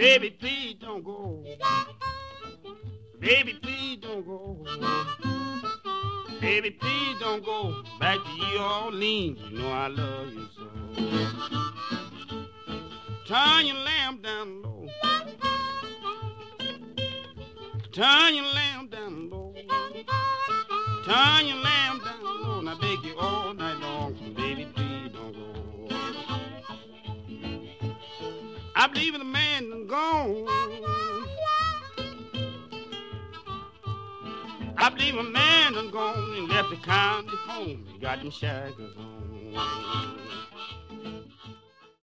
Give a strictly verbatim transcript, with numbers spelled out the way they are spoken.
Baby, please don't go. Baby, please don't go. Baby, please don't go back to New Orleans. You know I love you so. Turn your lamp down low. Turn your lamp down low. Turn your lamp down low. And I beg you all night long. Baby, please don't go. I believe in the man that's gone. I believe a man done gone and left the county home. He got them shackles on.